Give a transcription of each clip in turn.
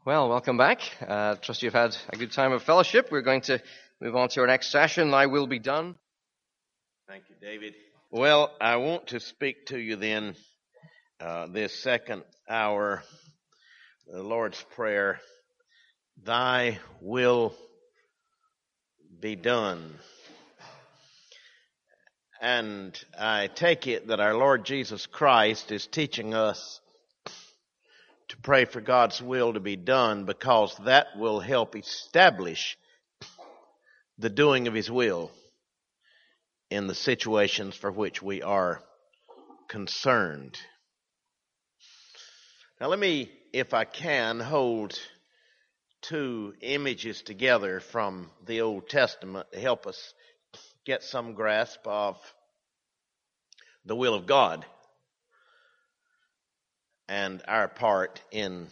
Well, welcome back. Trust you've had a good time of fellowship. We're going to move on to our next session. I will be done. Thank you, David. Well, I want to speak to you then this second hour, the Lord's Prayer, Thy will be done. And I take it that our Lord Jesus Christ is teaching us to pray for God's will to be done, because that will help establish the doing of His will in the situations for which we are concerned. Now let me, if I can, hold two images together from the Old Testament to help us get some grasp of the will of God and our part in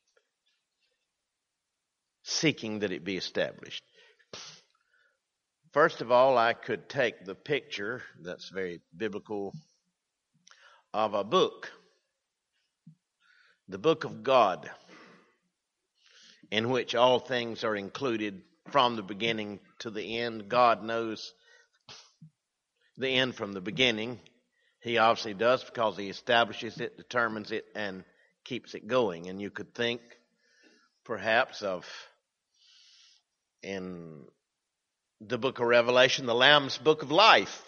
seeking that it be established. First of all, I could take the picture that's very biblical of a book, the book of God, in which all things are included from the beginning to the end. God knows the end from the beginning. He obviously does, because He establishes it, determines it, and keeps it going. And you could think perhaps of, in the book of Revelation, the Lamb's book of life.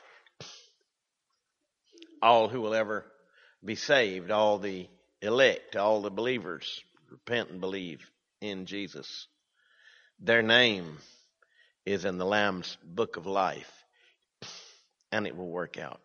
All who will ever be saved, all the elect, all the believers, repent and believe in Jesus. Their name is in the Lamb's book of life, and it will work out.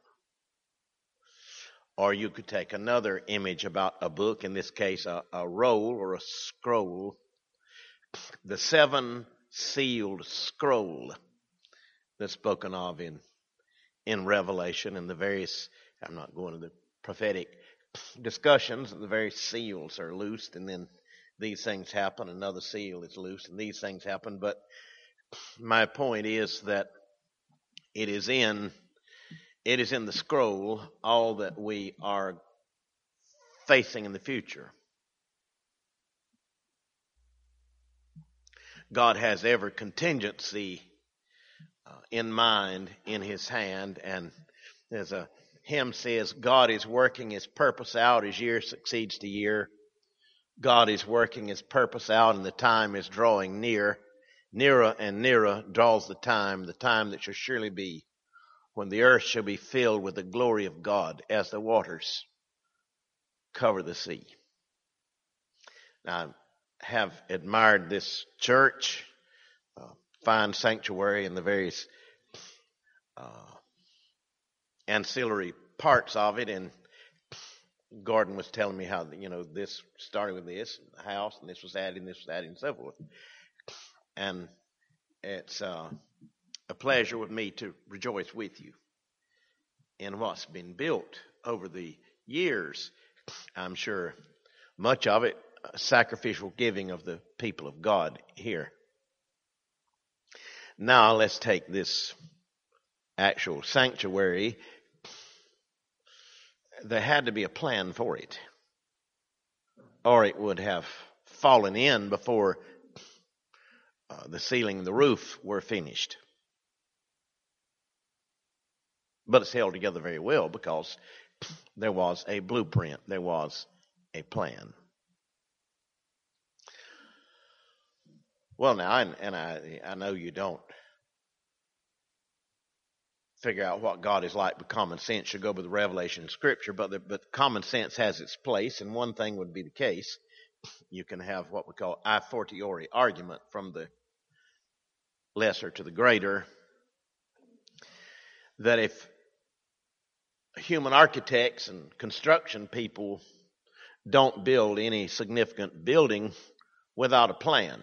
Or you could take another image about a book, in this case a roll or a scroll, the seven sealed scroll that's spoken of in Revelation, and the various, I'm not going to the prophetic discussions, the various seals are loosed, and then these things happen, another seal is loosed, and these things happen. But my point is that it is in the scroll all that we are facing in the future. God has every contingency in mind, in His hand, and as a hymn says, God is working His purpose out as year succeeds to year. God is working His purpose out, and the time is drawing near. Nearer and nearer draws the time that shall surely be, when the earth shall be filled with the glory of God as the waters cover the sea. Now, I have admired this church, fine sanctuary, and the various ancillary parts of it. And Gordon was telling me how, this started with this house, and this was added, and so forth. And it's a pleasure with me to rejoice with you in what's been built over the years. I'm sure much of it sacrificial giving of the people of God here. Now let's take this actual sanctuary. There had to be a plan for it, or it would have fallen in before the ceiling and the roof were finished. But it's held together very well, because there was a blueprint, there was a plan. Well, now, I know you don't figure out what God is like with common sense. You go with the revelation in Scripture, but common sense has its place, and one thing would be the case. You can have what we call a fortiori argument, from the lesser to the greater, that if human architects and construction people don't build any significant building without a plan,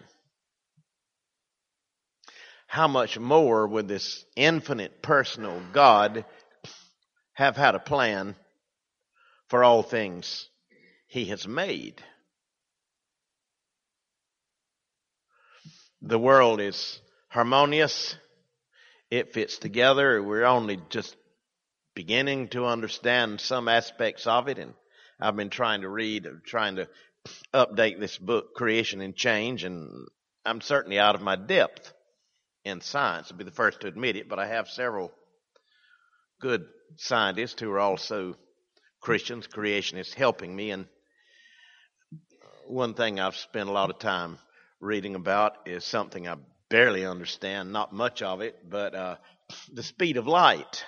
how much more would this infinite personal God have had a plan for all things He has made? The world is harmonious. It fits together. We're only just beginning to understand some aspects of it, and I've been trying to update this book, Creation and Change, and I'm certainly out of my depth in science. I'll be the first to admit it, but I have several good scientists who are also Christians, creationists, helping me. And one thing I've spent a lot of time reading about is something I barely understand, not much of it, but the speed of light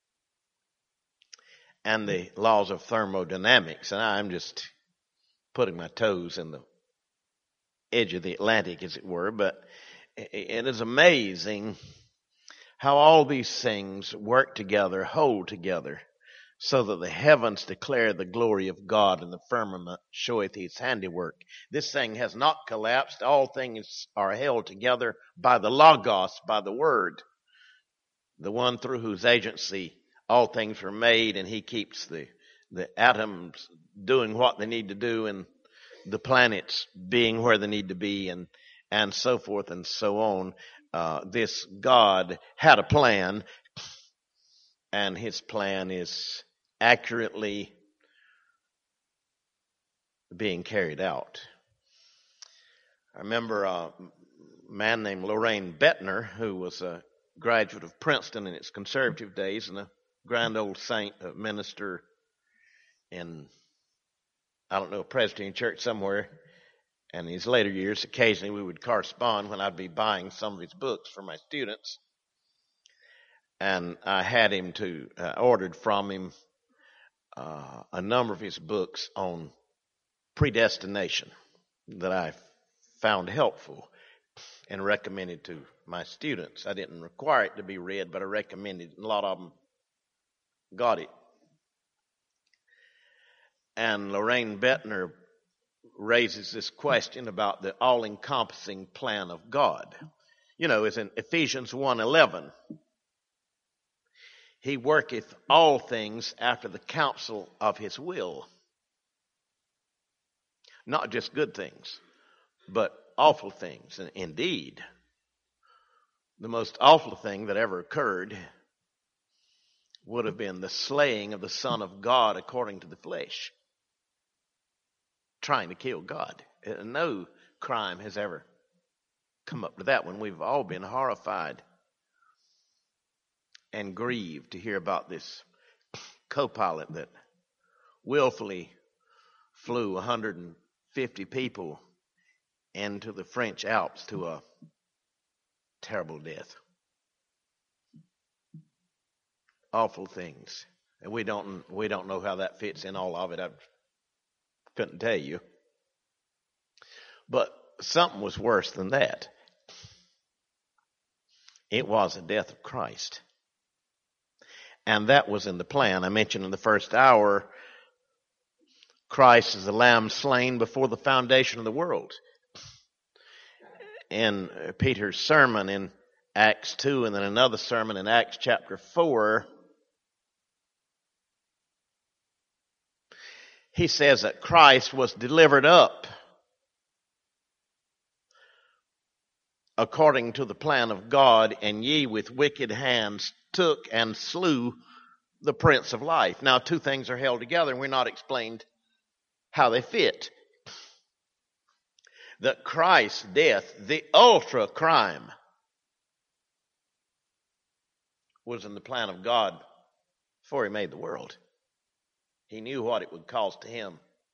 and the laws of thermodynamics. And I'm just putting my toes in the edge of the Atlantic, as it were, but it is amazing how all these things work together, hold together, so that the heavens declare the glory of God, and the firmament showeth his handiwork. This thing has not collapsed. All things are held together by the Logos, by the Word, the one through whose agency all things were made, and he keeps the atoms doing what they need to do, and the planets being where they need to be, and so forth and so on. This God had a plan, and his plan is accurately being carried out. I remember a man named Lorraine Bettner, who was a graduate of Princeton in its conservative days, and a grand old saint, a minister in, I don't know, a Presbyterian church somewhere. And in his later years, occasionally we would correspond when I'd be buying some of his books for my students. And I had him ordered from him a number of his books on predestination that I found helpful and recommended to my students. I didn't require it to be read, but I recommended it. A lot of them got it. And Lorraine Bettner raises this question about the all-encompassing plan of God. You know, it's in Ephesians 1:11. He worketh all things after the counsel of his will. Not just good things, but awful things. And indeed, the most awful thing that ever occurred would have been the slaying of the Son of God according to the flesh, trying to kill God. No crime has ever come up to that one. We've all been horrified and grieved to hear about this co-pilot that willfully flew 150 people into the French Alps to a terrible death. Awful things. And we don't know how that fits in all of it. I couldn't tell you. But something was worse than that. It was the death of Christ. And that was in the plan. I mentioned in the first hour, Christ is the lamb slain before the foundation of the world. In Peter's sermon in Acts 2, and then another sermon in Acts chapter 4, he says that Christ was delivered up according to the plan of God, and ye with wicked hands took and slew the Prince of Life. Now, two things are held together, and we're not explained how they fit. That Christ's death, the ultra crime, was in the plan of God before he made the world. He knew what it would cost to him.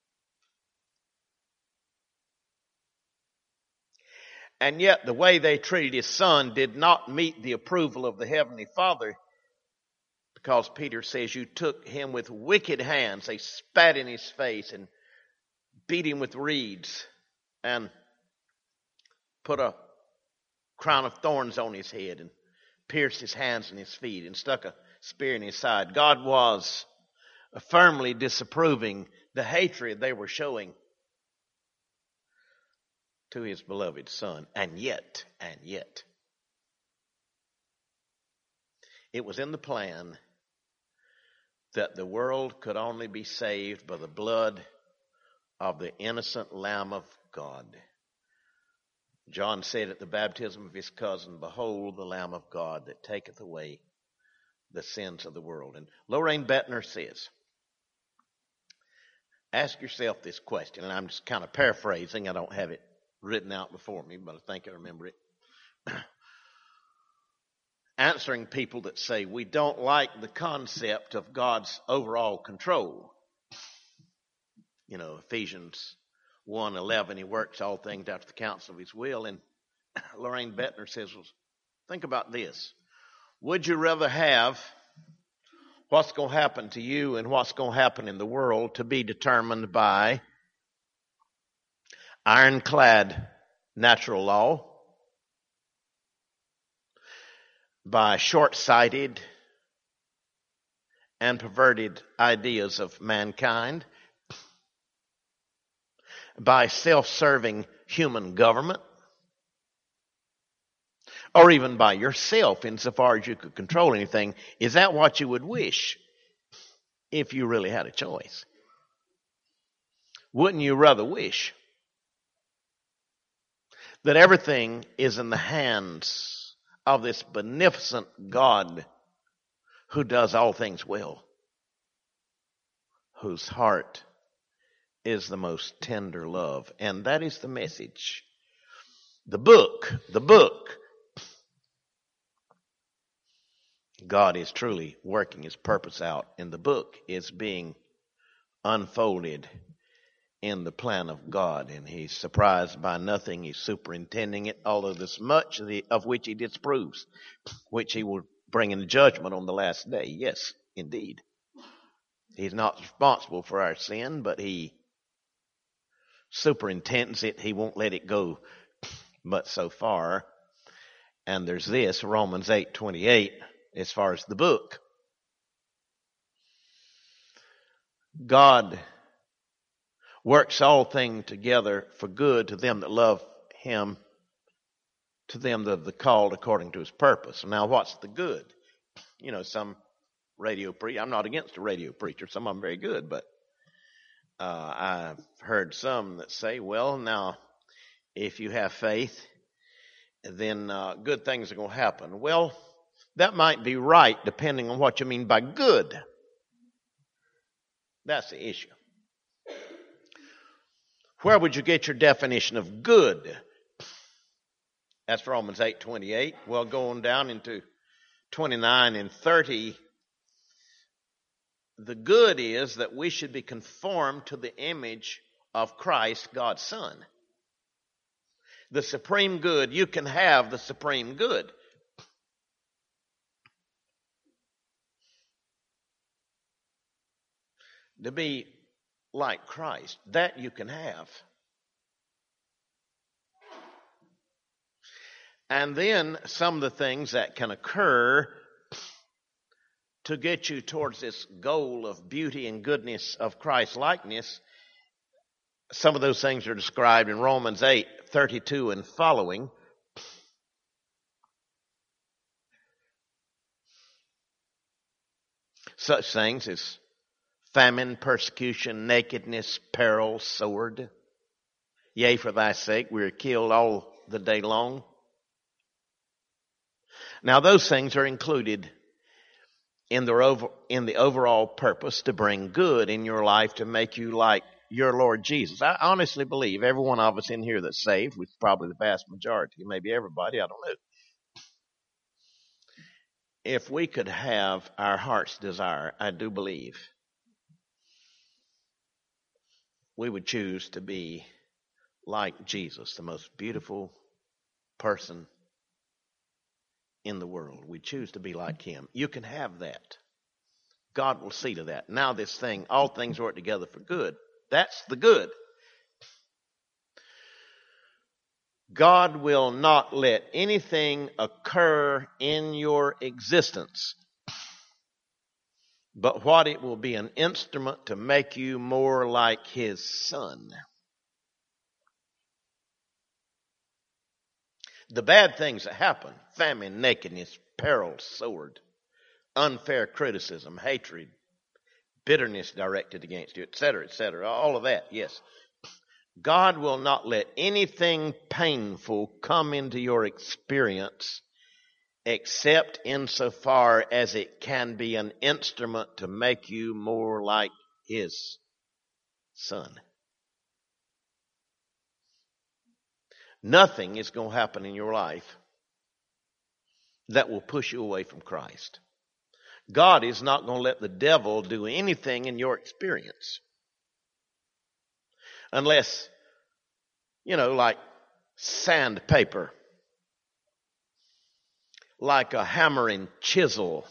And yet the way they treated his son did not meet the approval of the Heavenly Father, because Peter says you took him with wicked hands. They spat in his face and beat him with reeds and put a crown of thorns on his head and pierced his hands and his feet and stuck a spear in his side. God was firmly disapproving the hatred they were showing to his beloved son. And yet, it was in the plan that the world could only be saved by the blood of the innocent Lamb of God. John said at the baptism of his cousin, "Behold the Lamb of God that taketh away the sins of the world." And Lorraine Bettner says, Ask yourself this question, and I'm just kind of paraphrasing. I don't have it written out before me, but I think I remember it. Answering people that say we don't like the concept of God's overall control. You know, Ephesians 1:11, he works all things after the counsel of his will. And Lorraine Bettner says, well, think about this. Would you rather have what's going to happen to you and what's going to happen in the world to be determined by ironclad natural law, by short-sighted and perverted ideas of mankind, by self-serving human government, or even by yourself insofar as you could control anything? Is that what you would wish if you really had a choice? Wouldn't you rather wish that everything is in the hands of this beneficent God who does all things well, whose heart is the most tender love? And that is the message. The book, God is truly working his purpose out, and the book is being unfolded in the plan of God, and he's surprised by nothing. He's superintending it, although there's much of which he disapproves, which he will bring in judgment on the last day. Yes, indeed. He's not responsible for our sin, but he superintends it. He won't let it go but so far. And there's this, Romans 8:28, as far as the book. God works all things together for good to them that love him, to them that are called according to his purpose. Now, what's the good? You know, some radio preacher, I'm not against a radio preacher, some of them very good, but I've heard some that say, well, now, if you have faith, then good things are going to happen. Well, that might be right, depending on what you mean by good. That's the issue. Where would you get your definition of good? That's Romans 8:28. Well, going down into 29 and 30, the good is that we should be conformed to the image of Christ, God's Son. The supreme good. You can have the supreme good. To be like Christ, that you can have. And then some of the things that can occur to get you towards this goal of beauty and goodness of Christ's likeness, some of those things are described in Romans 8:32 and following. Such things as famine, persecution, nakedness, peril, sword. Yea, for thy sake we are killed all the day long. Now those things are included in the overall purpose to bring good in your life, to make you like your Lord Jesus. I honestly believe every one of us in here that's saved, which is probably the vast majority, maybe everybody, I don't know. If we could have our heart's desire, I do believe we would choose to be like Jesus, the most beautiful person in the world. We choose to be like him. You can have that. God will see to that. Now this thing, all things work together for good. That's the good. God will not let anything occur in your existence but what it will be an instrument to make you more like his Son. The bad things that happen, famine, nakedness, peril, sword, unfair criticism, hatred, bitterness directed against you, etc., all of that, yes. God will not let anything painful come into your experience except insofar as it can be an instrument to make you more like his Son. Nothing is going to happen in your life that will push you away from Christ. God is not going to let the devil do anything in your experience. Unless, like sandpaper, like a hammer and chisel,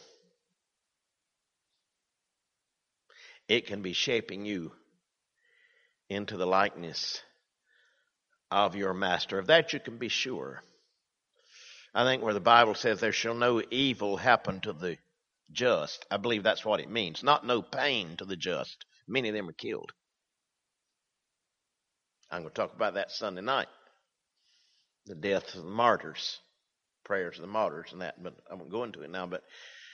it can be shaping you into the likeness of your master. Of that you can be sure. I think where the Bible says there shall no evil happen to the just, I believe that's what it means. Not no pain to the just. Many of them are killed. I'm going to talk about that Sunday night. The death of the martyrs. Prayers of the martyrs and that, but I won't go into it now. But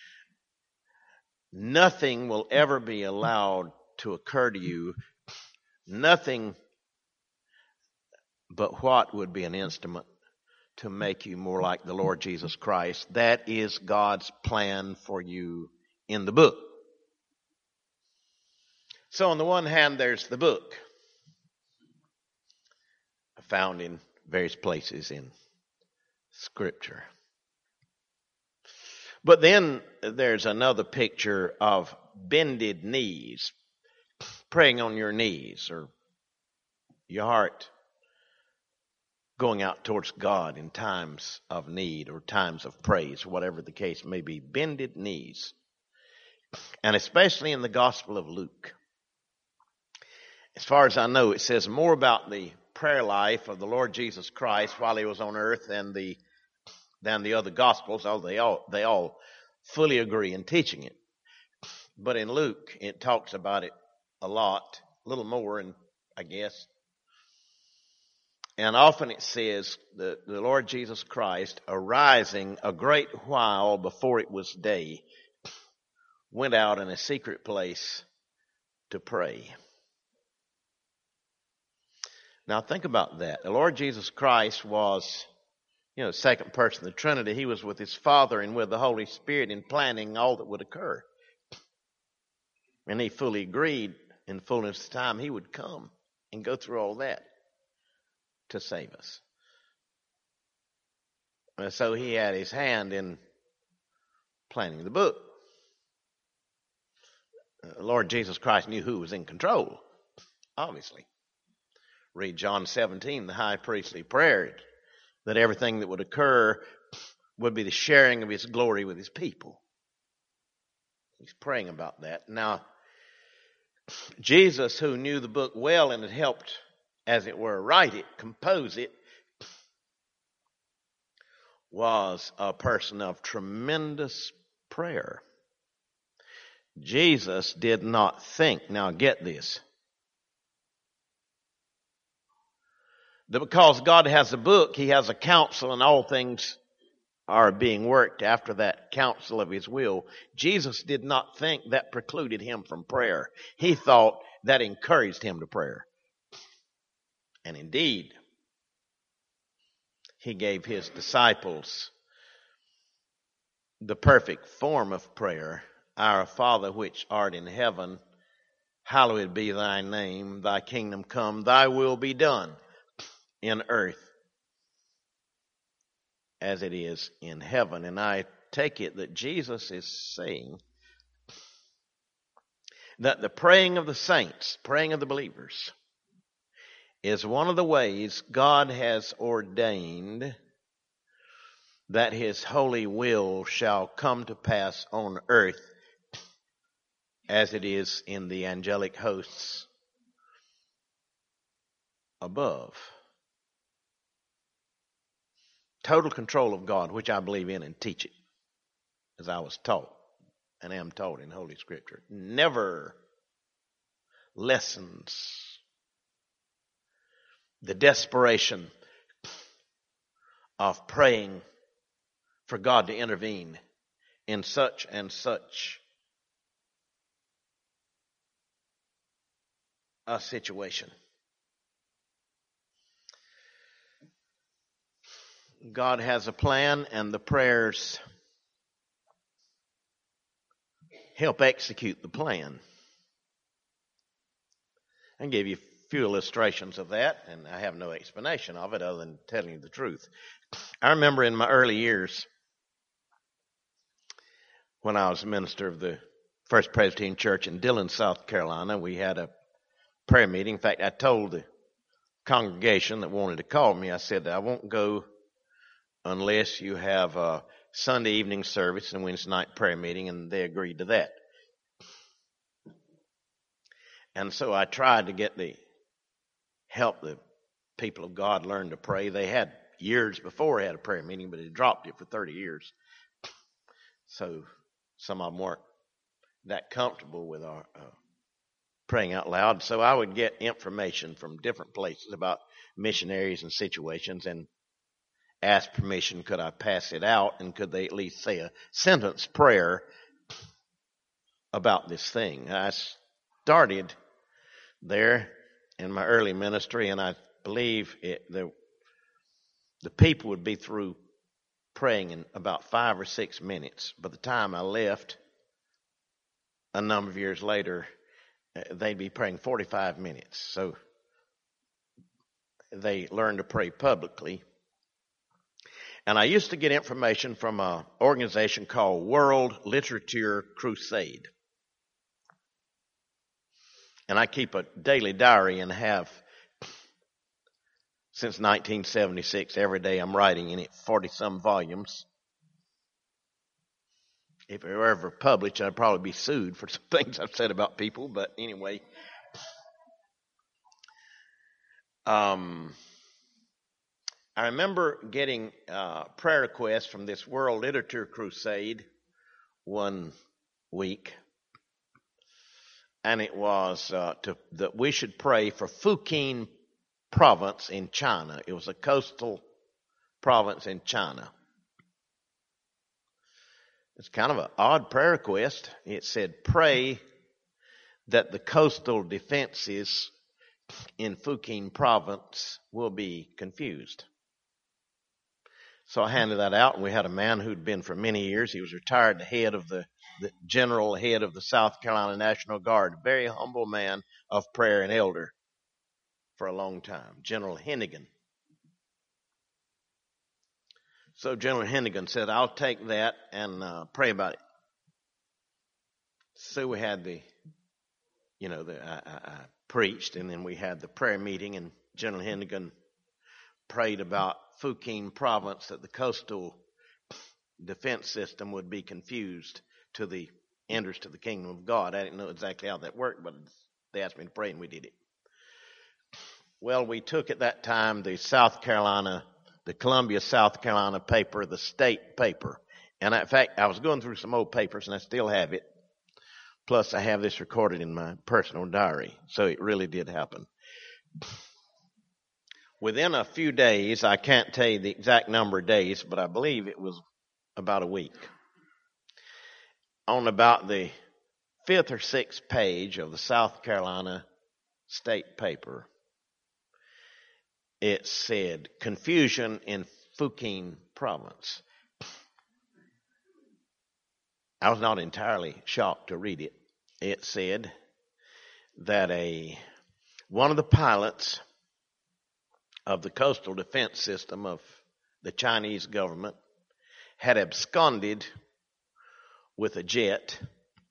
nothing will ever be allowed to occur to you. Nothing but what would be an instrument to make you more like the Lord Jesus Christ. That is God's plan for you in the book. So on the one hand, there's the book, found in various places in Scripture. But then there's another picture of bended knees, praying on your knees, or your heart going out towards God in times of need or times of praise, whatever the case may be. Bended knees. And especially in the Gospel of Luke. As far as I know, it says more about the prayer life of the Lord Jesus Christ while he was on earth than the other Gospels, although they all fully agree in teaching it. But in Luke, it talks about it a lot, a little more, I guess. And often it says that the Lord Jesus Christ, arising a great while before it was day, went out in a secret place to pray. Now think about that. The Lord Jesus Christ was, second person of the Trinity. He was with his Father and with the Holy Spirit in planning all that would occur. And he fully agreed in fullness of time he would come and go through all that to save us. And so he had his hand in planning the book. Lord Jesus Christ knew who was in control, obviously. Read John 17, the high priestly prayer, that everything that would occur would be the sharing of his glory with his people. He's praying about that. Now, Jesus, who knew the book well and had helped, as it were, write it, compose it, was a person of tremendous prayer. Jesus did not think, now get this, that because God has a book, he has a counsel, and all things are being worked after that counsel of his will. Jesus did not think that precluded him from prayer. He thought that encouraged him to prayer. And indeed, he gave his disciples the perfect form of prayer. Our Father which art in heaven, hallowed be thy name, thy kingdom come, thy will be done in earth as it is in heaven. And I take it that Jesus is saying that the praying of the saints, praying of the believers, is one of the ways God has ordained that his holy will shall come to pass on earth as it is in the angelic hosts above. Total control of God, which I believe in and teach it, as I was taught and am taught in Holy Scripture, never lessens the desperation of praying for God to intervene in such and such a situation. God has a plan, and the prayers help execute the plan. and give you a few illustrations of that, and I have no explanation of it other than telling you the truth. I remember in my early years when I was a minister of the First Presbyterian Church in Dillon, South Carolina, we had a prayer meeting. In fact, I told the congregation that wanted to call me, I said that I won't go unless you have a Sunday evening service and Wednesday night prayer meeting, and they agreed to that. And so I tried to help the people of God learn to pray. They had years before had a prayer meeting, but they dropped it for 30 years. So some of them weren't that comfortable with our praying out loud. So I would get information from different places about missionaries and situations and ask permission, could I pass it out, and could they at least say a sentence prayer about this thing. I started there in my early ministry, and I believe the people would be through praying in about 5 or 6 minutes. By the time I left, a number of years later, they'd be praying 45 minutes. So they learned to pray publicly. And I used to get information from an organization called World Literature Crusade. And I keep a daily diary and have since 1976. Every day I'm writing in it, 40-some volumes. If it were ever published, I'd probably be sued for some things I've said about people. But anyway, I remember getting prayer requests from this World Literature Crusade one week. And it was that we should pray for Fujian province in China. It was a coastal province in China. It's kind of an odd prayer request. It said, pray that the coastal defenses in Fujian province will be confused. So I handed that out, and we had a man who'd been for many years. He was retired, the general head of the South Carolina National Guard, very humble man of prayer and elder for a long time, General Hennigan. So General Hennigan said, I'll take that and pray about it. So we had I preached, and then we had the prayer meeting, and General Hennigan prayed about Fujian province, that the coastal defense system would be confused to the enters to the kingdom of God. I didn't know exactly how that worked, but they asked me to pray, and we did it. Well, we took at that time the Columbia, South Carolina paper, the state paper. And in fact, I was going through some old papers, and I still have it. Plus, I have this recorded in my personal diary. So it really did happen. Within a few days, I can't tell you the exact number of days, but I believe it was about a week. On about the 5th or 6th page of the South Carolina state paper, it said, confusion in Fujian province. I was not entirely shocked to read it. It said that one of the pilots of the coastal defense system of the Chinese government had absconded with a jet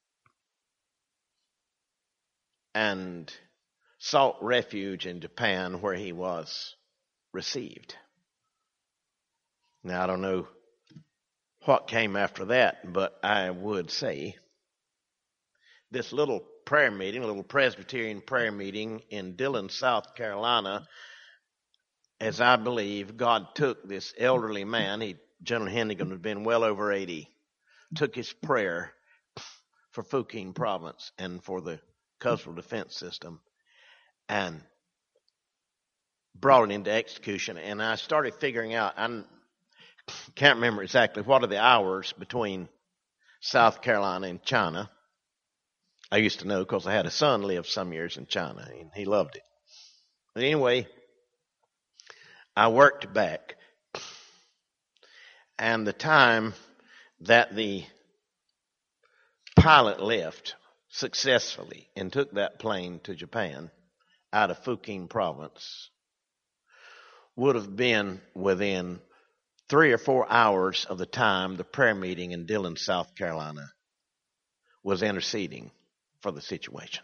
and sought refuge in Japan, where he was received. Now, I don't know what came after that, but I would say this little prayer meeting, a little Presbyterian prayer meeting in Dillon, South Carolina, as I believe, God took this elderly man, General Hennigan had been well over 80, took his prayer for Fujian province and for the coastal defense system and brought it into execution. And I started figuring out, I can't remember exactly what are the hours between South Carolina and China. I used to know because I had a son live some years in China, and he loved it. But anyway, I worked back, and the time that the pilot left successfully and took that plane to Japan, out of Fuquing province would have been within 3 or 4 hours of the time the prayer meeting in Dillon, South Carolina was interceding for the situation.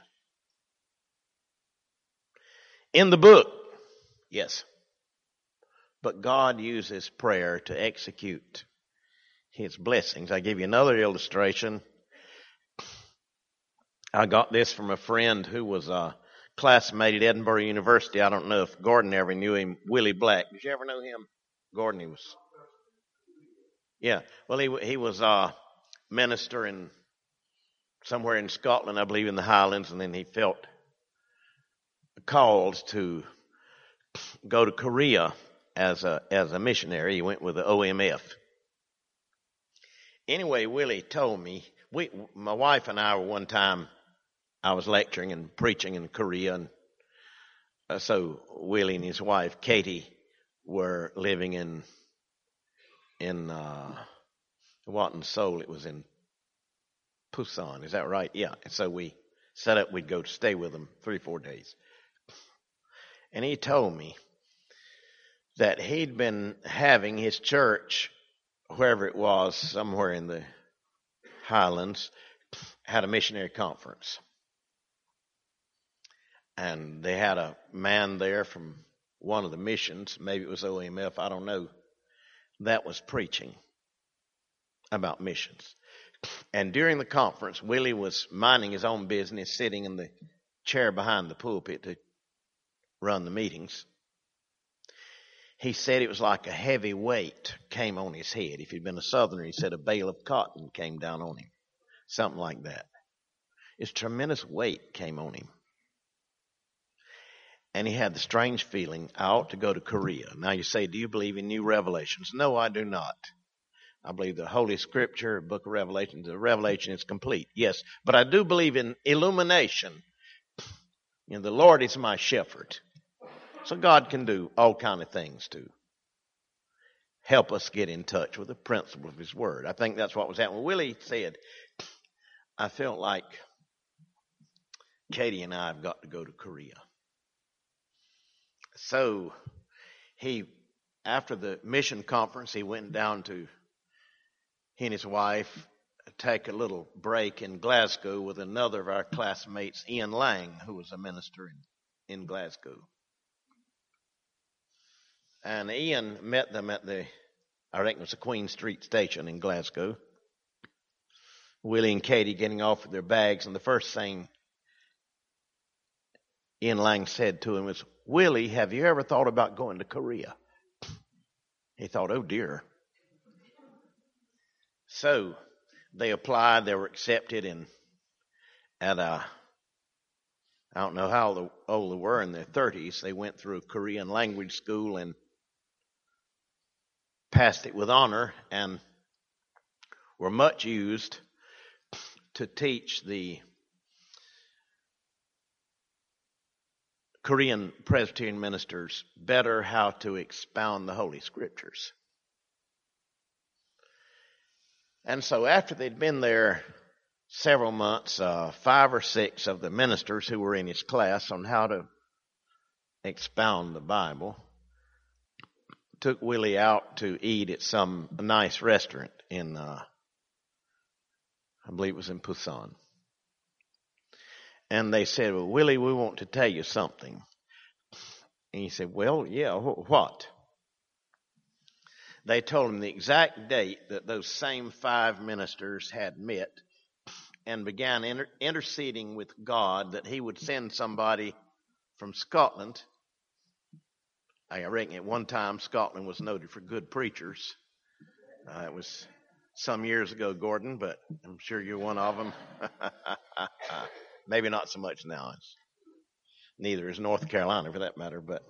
In the book, yes. But God uses prayer to execute His blessings. I give you another illustration. I got this from a friend who was a classmate at Edinburgh University. I don't know if Gordon ever knew him, Willie Black. Did you ever know him? Gordon, he was. Yeah, well, he was a minister in somewhere in Scotland, I believe, in the Highlands, and then he felt called to go to Korea as a missionary. He went with the OMF. Anyway, Willie told me, my wife and I were one time, I was lecturing and preaching in Korea, and so Willie and his wife, Katie, were living in Wat Seoul. It was in Busan, is that right? Yeah. And so we set up, we'd go to stay with them 3 or 4 days. And he told me that he'd been having his church, wherever it was, somewhere in the Highlands, had a missionary conference. And they had a man there from one of the missions, maybe it was OMF, I don't know, that was preaching about missions. And during the conference, Willie was minding his own business, sitting in the chair behind the pulpit to run the meetings. He said it was like a heavy weight came on his head. If he'd been a Southerner, he said a bale of cotton came down on him. Something like that. It's tremendous weight came on him. And he had the strange feeling, I ought to go to Korea. Now you say, do you believe in new revelations? No, I do not. I believe the Holy Scripture, Book of Revelation, the revelation is complete. Yes, but I do believe in illumination. You know, the Lord is my shepherd. So God can do all kind of things to help us get in touch with the principle of His Word. I think that's what was happening. Willie said, I felt like Katie and I have got to go to Korea. So after the mission conference, he went down to, he and his wife, take a little break in Glasgow with another of our classmates, Ian Lang, who was a minister in Glasgow. And Ian met them at I reckon it was the Queen Street station in Glasgow. Willie and Katie getting off with their bags, and the first thing Ian Lang said to him was, Willie, have you ever thought about going to Korea? He thought, oh dear. So they applied, they were accepted at I don't know how old they were, in their 30s. They went through a Korean language school and passed it with honor, and were much used to teach the Korean Presbyterian ministers better how to expound the Holy Scriptures. And so after they'd been there several months, 5 or 6 of the ministers who were in his class on how to expound the Bible took Willie out to eat at some nice restaurant in, I believe it was in Busan. And they said, well, Willie, we want to tell you something. And he said, well, yeah, what? They told him the exact date that those same 5 ministers had met and began interceding with God that He would send somebody from Scotland. I reckon at one time Scotland was noted for good preachers. It was some years ago, Gordon, but I'm sure you're one of them. Maybe not so much now. Neither is North Carolina, for that matter. But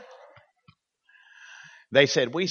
they said, we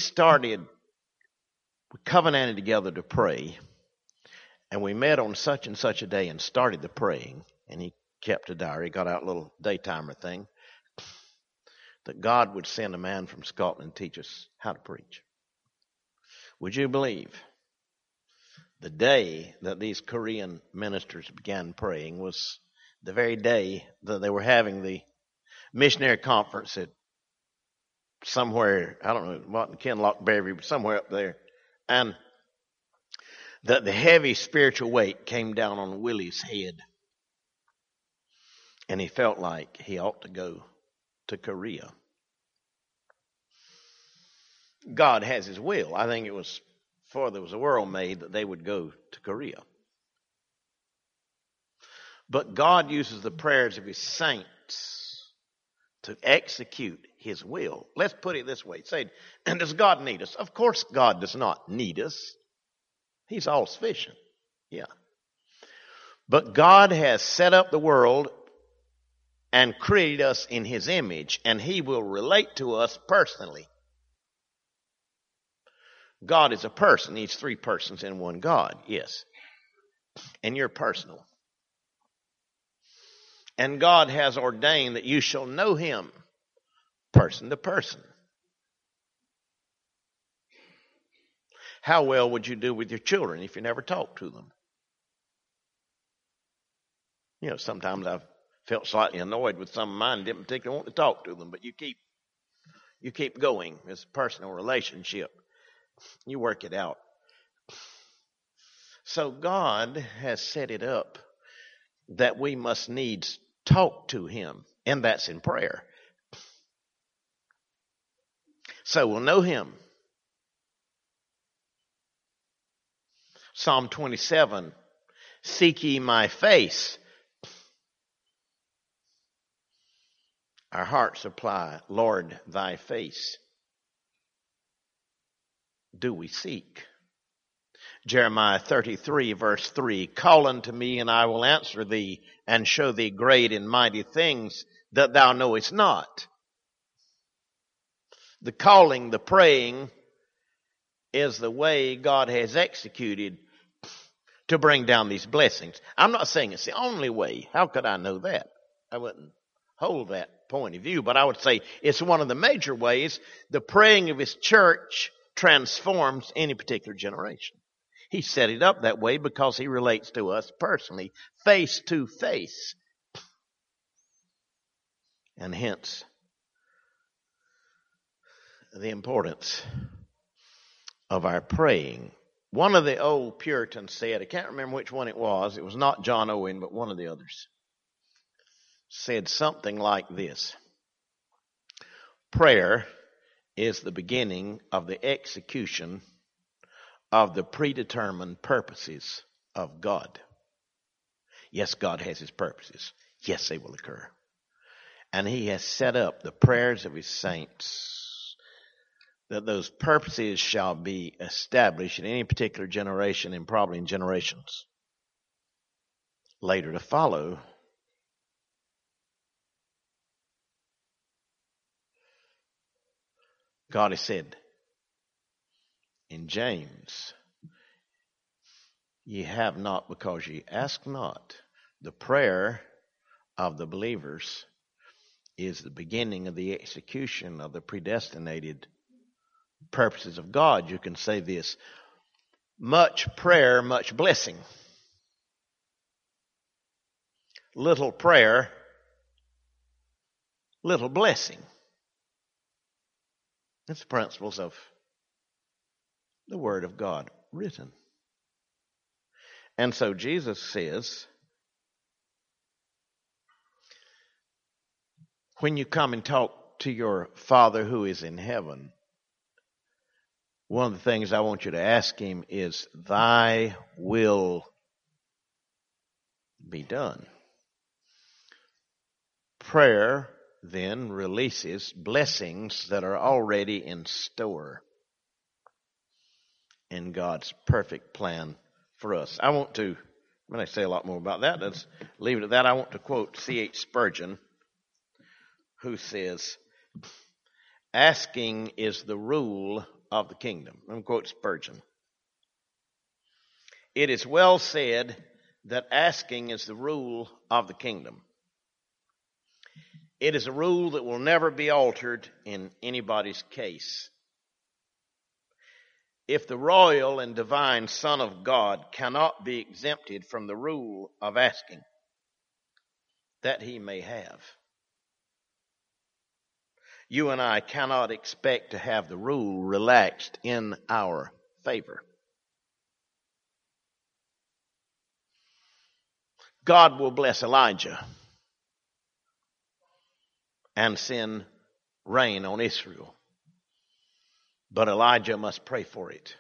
covenanted together to pray, and we met on such and such a day and started the praying. And he kept a diary, got out a little daytimer thing, that God would send a man from Scotland to teach us how to preach. Would you believe the day that these Korean ministers began praying was the very day that they were having the missionary conference at somewhere, I don't know what, Kenlock, Beverly, but somewhere up there. And the heavy spiritual weight came down on Willie's head. And he felt like he ought to go to Korea. God has his will. I think it was before there was a world made that they would go to Korea. But God uses the prayers of his saints to execute his will. Let's put it this way. Say, and does God need us? Of course God does not need us. He's all sufficient. Yeah. But God has set up the world and created us in his image, and he will relate to us personally. God is a person. He's three persons in one God. Yes. And you're personal. And God has ordained that you shall know him person to person. How well would you do with your children if you never talked to them? You know, sometimes I've felt slightly annoyed with some of mine and didn't particularly want to talk to them, but you keep going. It's a personal relationship. You work it out. So God has set it up that we must needs talk to him, and that's in prayer. So we'll know him. Psalm 27, seek ye my face. Our hearts apply, Lord, thy face. Do we seek? Jeremiah 33, verse 3, call unto me, and I will answer thee, and show thee great and mighty things that thou knowest not. The calling, the praying, is the way God has executed to bring down these blessings. I'm not saying it's the only way. How could I know that? I wouldn't hold that point of view, but I would say it's one of the major ways the praying of his church transforms any particular generation. He set it up that way because he relates to us personally, face to face. And hence, the importance of our praying. One of the old Puritans said, I can't remember which one it was not John Owen, but one of the others, said something like this: prayer is the beginning of the execution of the predetermined purposes of God. Yes, God has his purposes. Yes, they will occur. And he has set up the prayers of his saints that those purposes shall be established in any particular generation and probably in generations later to follow. God has said in James, ye have not because ye ask not. The prayer of the believers is the beginning of the execution of the predestinated purposes of God. You can say this: much prayer, much blessing. Little prayer, little blessing. That's the principles of the Word of God written. And so Jesus says, when you come and talk to your Father who is in heaven, one of the things I want you to ask him is, thy will be done. Prayer then releases blessings that are already in store in God's perfect plan for us. I'm going to say a lot more about that. Let's leave it at that. I want to quote C.H. Spurgeon, who says, asking is the rule of the kingdom. I'm going to quote Spurgeon. It is well said that asking is the rule of the kingdom. It is a rule that will never be altered in anybody's case. If the royal and divine Son of God cannot be exempted from the rule of asking, that he may have. you and I cannot expect to have the rule relaxed in our favor. God will bless Elijah and send rain on Israel, but Elijah must pray for it.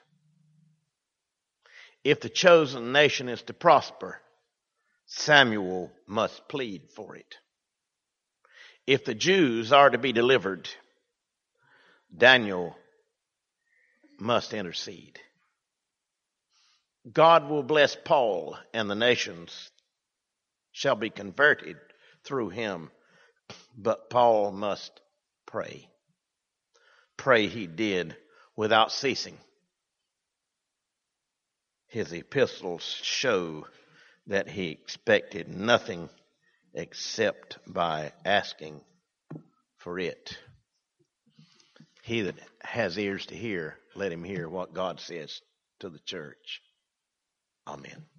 If the chosen nation is to prosper, Samuel must plead for it. If the Jews are to be delivered, Daniel must intercede. God will bless Paul, and the nations shall be converted through him, but Paul must pray. Pray he did without ceasing. His epistles show that he expected nothing except by asking for it. He that has ears to hear, let him hear what God says to the church. Amen.